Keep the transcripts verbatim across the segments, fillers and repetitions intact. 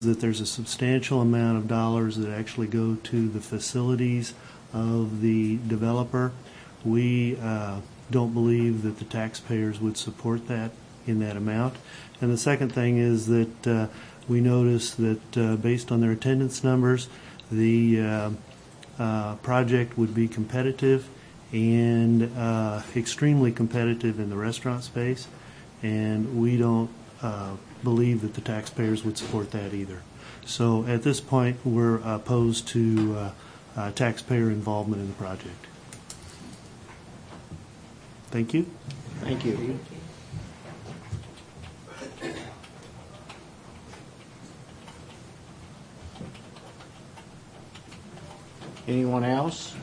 that there's a substantial amount of dollars that actually go to the facilities of the developer. We uh, don't believe that the taxpayers would support that in that amount. And the second thing is that uh, we noticed that uh, based on their attendance numbers, the uh, uh, project would be competitive and uh, extremely competitive in the restaurant space, and we don't uh, believe that the taxpayers would support that either. So at this point, we're opposed to uh, uh, taxpayer involvement in the project. Thank you. Thank you. Anyone else?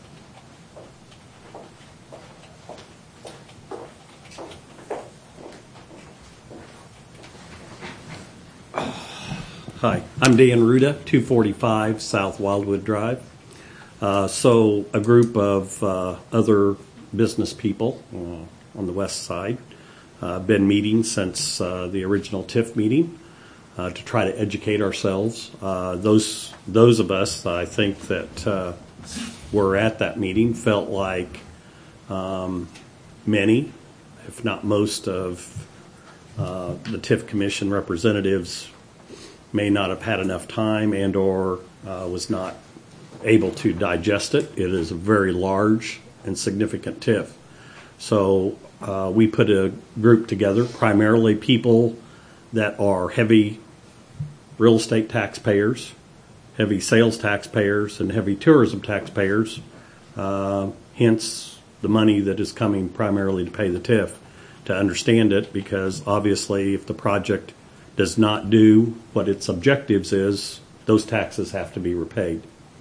Hi, I'm Dan Ruda, two forty-five South Wildwood Drive. Uh, so a group of uh, other business people uh, on the west side uh, been meeting since uh, the original TIF meeting uh, to try to educate ourselves. Uh, those those of us, I think, that uh, were at that meeting felt like um, many, if not most, of uh, the TIF Commission representatives may not have had enough time and or uh, was not able to digest it. It is a very large and significant TIF. So uh, we put a group together, primarily people that are heavy real estate taxpayers, heavy sales taxpayers, and heavy tourism taxpayers, uh, hence the money that is coming primarily to pay the TIF, to understand it, because obviously if the project does not do what its objectives is, those taxes have to be repaid.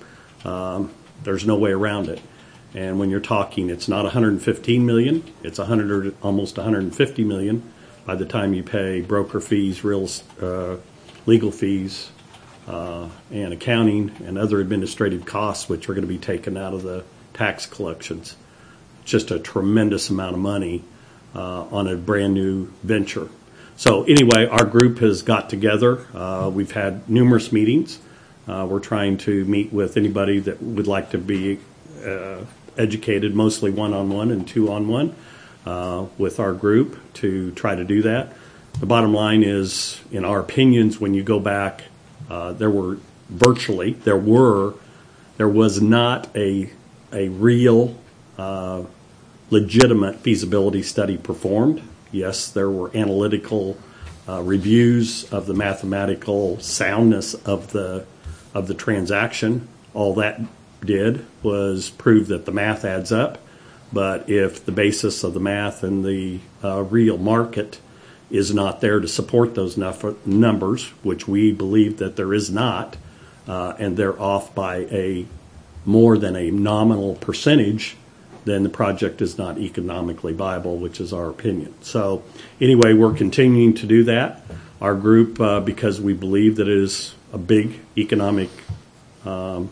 Um, there's no way around it. And when you're talking, it's not one hundred fifteen million dollars, it's one hundred, almost one hundred fifty million dollars by the time you pay broker fees, real uh, legal fees, uh, and accounting and other administrative costs, which are going to be taken out of the tax collections. It's just a tremendous amount of money uh, on a brand new venture. So anyway, our group has got together. Uh, we've had numerous meetings. Uh, we're trying to meet with anybody that would like to be uh, educated, mostly one-on-one and two-on-one uh, with our group to try to do that. The bottom line is, in our opinions, when you go back, uh, there were virtually, there were, there was not a, a real uh, legitimate feasibility study performed. Yes, there were analytical uh, reviews of the mathematical soundness of the of the transaction. All that did was prove that the math adds up. But if the basis of the math and the uh, real market is not there to support those numbers, which we believe that there is not, uh, and they're off by a more than a nominal percentage, then the project is not economically viable, which is our opinion. So anyway, we're continuing to do that. Our group, uh, because we believe that it is a big economic um,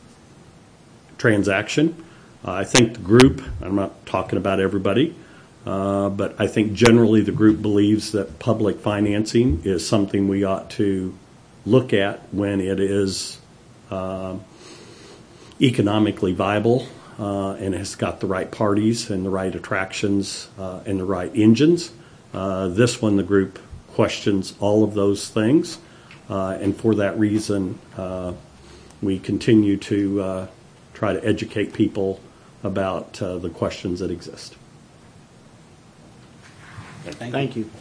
transaction. Uh, I think the group, I'm not talking about everybody, uh, but I think generally the group believes that public financing is something we ought to look at when it is uh, economically viable. Uh, and has got the right parties and the right attractions uh, and the right engines. Uh, this one, the group questions all of those things. Uh, and for that reason, uh, we continue to uh, try to educate people about uh, the questions that exist. Thank, Thank you.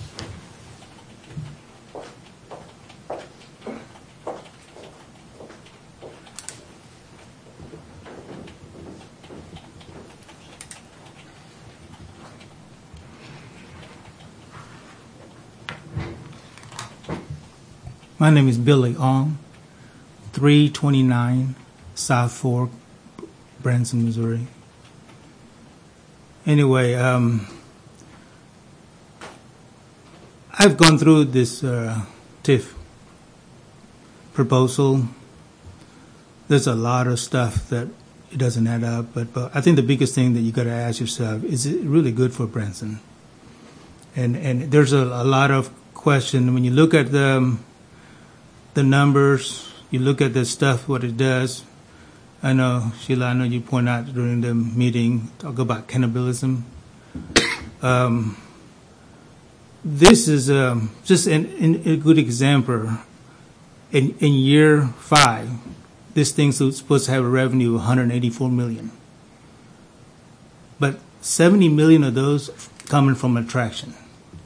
My name is Billy Ong, three twenty-nine South Fork, Branson, Missouri. Anyway, um, I've gone through this uh, TIF proposal. There's a lot of stuff that it doesn't add up, but, but I think the biggest thing that you got to ask yourself, is it really good for Branson? And and there's a, a lot of question when you look at the the numbers, you look at the stuff, what it does. I know, Sheila, I know you point out during the meeting, talk about cannibalism. Um, this is um, just an, an, a good example. In, in year five, this thing's supposed to have a revenue of one hundred eighty-four million dollars. But seventy million of those coming from attraction.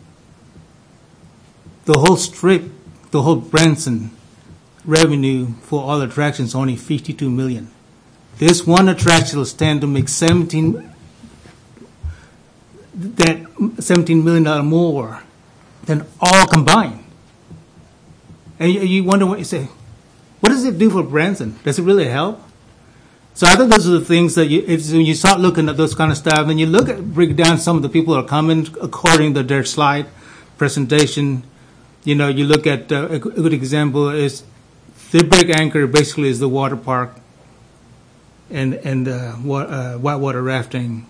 The whole strip, the whole Branson revenue for all attractions only fifty-two million dollars. This one attraction will stand to make seventeen that seventeen million dollars more than all combined. And you, you wonder what you say, what does it do for Branson? Does it really help? So I think those are the things that you, it's, when you start looking at those kind of stuff, and you look at, break down some of the people that are coming according to their slide presentation. You know, you look at uh, a good example is the big anchor basically is the water park and and uh, wa- uh, whitewater rafting.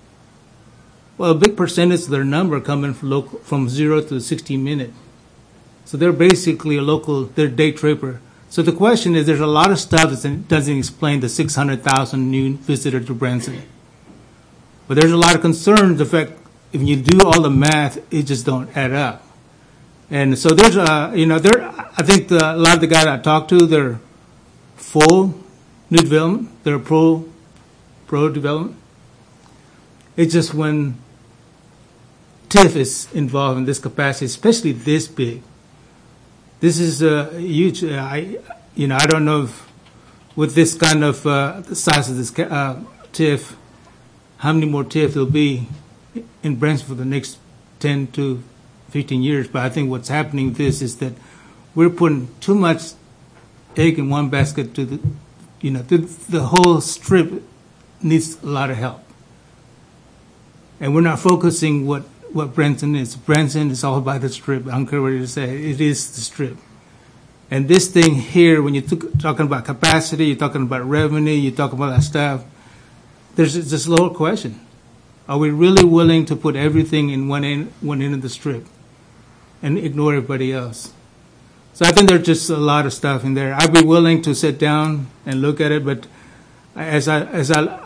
Well, a big percentage of their number coming from local, from zero to sixty minute. So they're basically a local, they're day tripper. So the question is, there's a lot of stuff that doesn't explain the six hundred thousand new visitors to Branson. But there's a lot of concerns. The fact, if you do all the math, it just don't add up. And so there's a, you know, there. I think the, a lot of the guys I talked to, they're full new development. They're pro, pro development. It's just when TIF is involved in this capacity, especially this big. This is a huge. Uh, I, you know, I don't know if with this kind of uh, the size of this uh, TIF, how many more TIF there'll be in Branson for the next ten to fifteen years. But I think what's happening with this is that we're putting too much egg in one basket. To the, you know, the, the whole strip needs a lot of help, and we're not focusing what. What Branson is. Branson is all about the strip. I don't care what you say. It is the strip. And this thing here, when you're t- talking about capacity, you're talking about revenue, you're talking about that stuff, there's this little question. Are we really willing to put everything in one end, one end of the strip and ignore everybody else? So I think there's just a lot of stuff in there. I'd be willing to sit down and look at it, but as I, as I,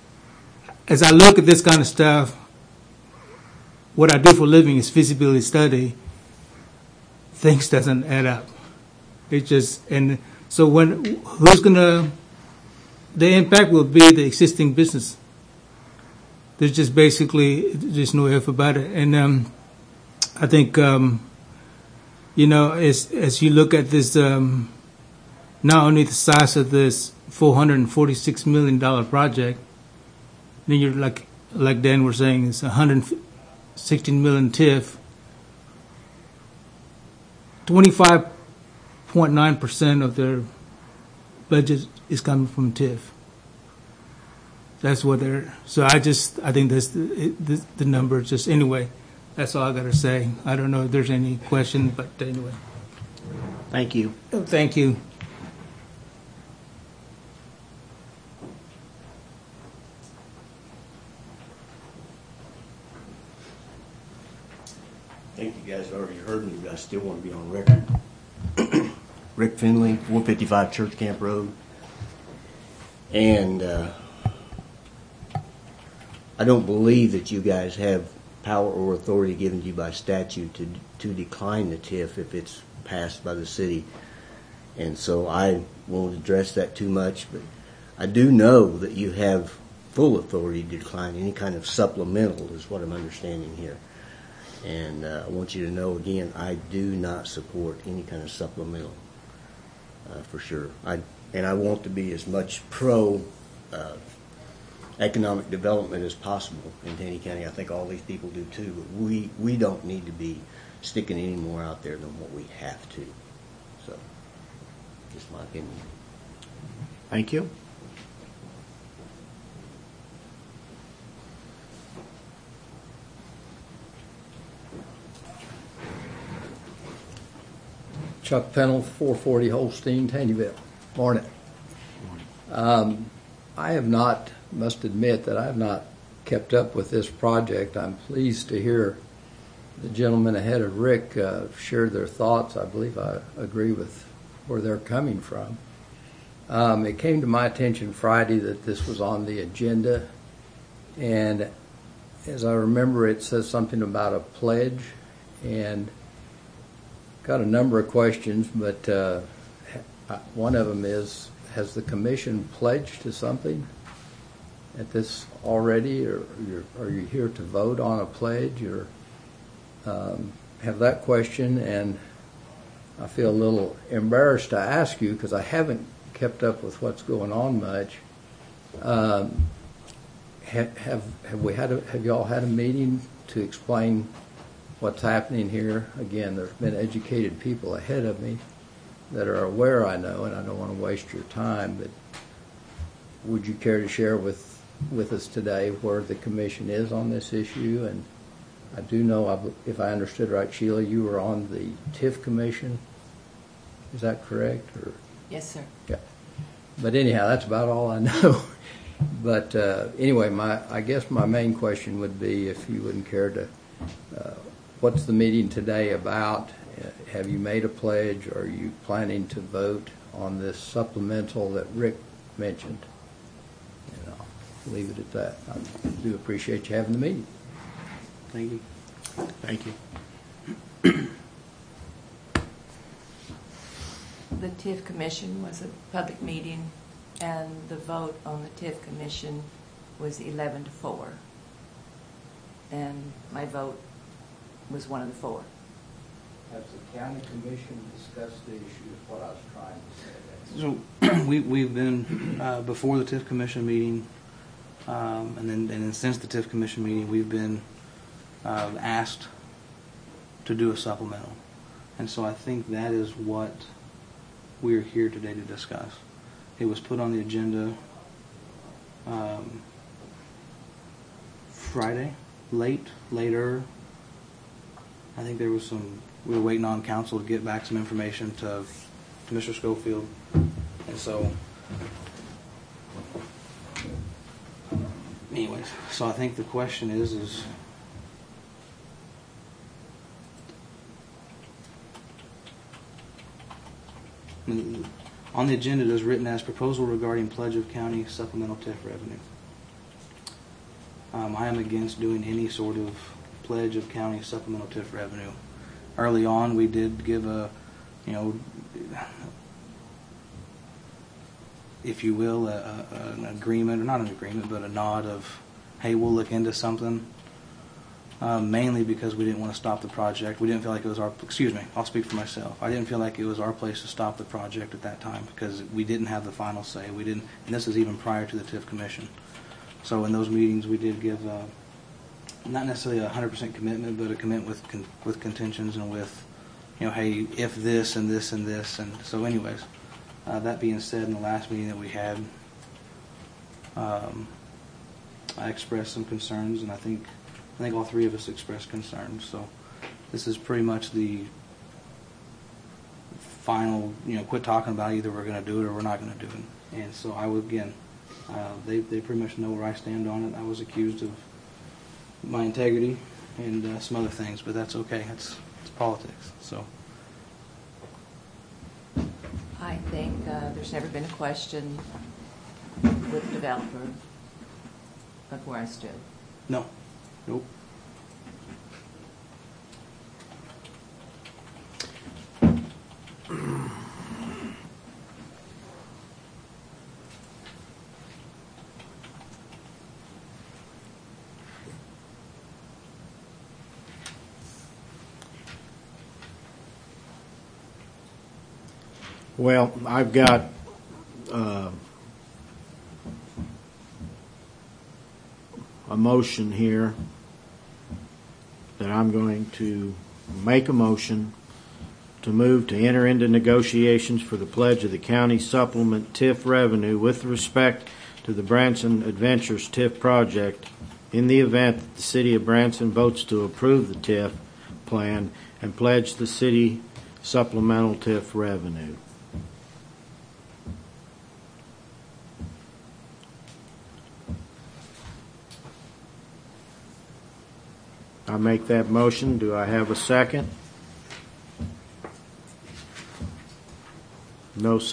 as I look at this kind of stuff, what I do for a living is feasibility study. Things doesn't add up. It just, and so when, who's gonna, the impact will be the existing business. There's just basically, there's no if about it. And um, I think, um, you know, as, as you look at this, um, not only the size of this four hundred forty-six million dollars project, then you're like, like Dan was saying, it's one hundred sixteen million TIF, twenty-five point nine percent of their budget is coming from TIF. That's what they're, so I just, I think that's the, the, the number, just anyway, that's all I got to say. I don't know if there's any question, but anyway. Thank you. Thank you. I think you guys have already heard me, but I still want to be on record. Rick Finley, one fifty-five Church Camp Road. And uh, I don't believe that you guys have power or authority given to you by statute to to decline the TIF if it's passed by the city. And so I won't address that too much, but I do know that you have full authority to decline any kind of supplemental, is what I'm understanding here. And uh, I want you to know, again, I do not support any kind of supplemental, uh, for sure. I And I want to be as much pro uh, economic development as possible in Taney County. I think all these people do too. But we, we don't need to be sticking any more out there than what we have to. So, just my opinion. Thank you. Chuck Pennell, four forty Holstein, Taneyville. Morning. Um, I have not, must admit that I have not kept up with this project. I'm pleased to hear the gentleman ahead of Rick uh, shared their thoughts. I believe I agree with where they're coming from. Um, it came to my attention Friday that this was on the agenda, and as I remember, it says something about a pledge, and got a number of questions, but uh, one of them is, has the commission pledged to something at this already, or you're, are you here to vote on a pledge, or um, have that question? And I feel a little embarrassed to ask you because I haven't kept up with what's going on much. Um, have, have have we had a, have y'all had a meeting to explain what's happening here? Again, there's been educated people ahead of me that are aware, I know, and I don't want to waste your time, but would you care to share with with us today where the commission is on this issue? And I do know, I, if I understood right, Sheila, you were on the TIF commission. Is that correct? Or Yes, sir. yeah. But anyhow, that's about all I know. But uh, anyway, my I guess my main question would be if you wouldn't care to, uh, what's the meeting today about? Uh, have you made a pledge? Or are you planning to vote on this supplemental that Rick mentioned? And I'll leave it at that. I do appreciate you having the meeting. Thank you. Thank you. The TIF commission was a public meeting, and the vote on the TIF commission was eleven to four. And my vote was one of the four. Has the county commission discussed the issue is what I was trying to say. So we, we've been, uh, before the TIF commission meeting, um, and then and then since the TIF commission meeting, we've been uh, asked to do a supplemental. And so I think that is what we're here today to discuss. It was put on the agenda um, Friday, late, later. I think there was some, we were waiting on council to get back some information to, to Mister Schofield. And so, anyways, so I think the question is, is on the agenda it is written as proposal regarding pledge of county supplemental TIF revenue. Um, I am against doing any sort of pledge of county supplemental TIF revenue. Early on, we did give a, you know, if you will, a, a, an agreement, or not an agreement, but a nod of, hey, we'll look into something. Um, mainly because we didn't want to stop the project. We didn't feel like it was our, excuse me, I'll speak for myself. I didn't feel like it was our place to stop the project at that time because we didn't have the final say. We didn't, and this is even prior to the TIF commission. So in those meetings, we did give uh, not necessarily a one hundred percent commitment, but a commitment with con- with contentions and with, you know, hey, if this and this and this. And so anyways, uh, that being said, in the last meeting that we had, um, I expressed some concerns, and I think I think all three of us expressed concerns. So this is pretty much the final, you know, quit talking about either we're going to do it or we're not going to do it. And so I would, again, uh, they, they pretty much know where I stand on it. I was accused of my integrity and uh, some other things, but that's okay. It's, it's politics. So I think uh, there's never been a question with the developer of where I stood. No. Nope. Well, I've got uh, a motion here that I'm going to make a motion to move to enter into negotiations for the pledge of the county supplement TIF revenue with respect to the Branson Adventures TIF project in the event that the city of Branson votes to approve the TIF plan and pledge the city supplemental TIF revenue. I make that motion. Do I have a second? No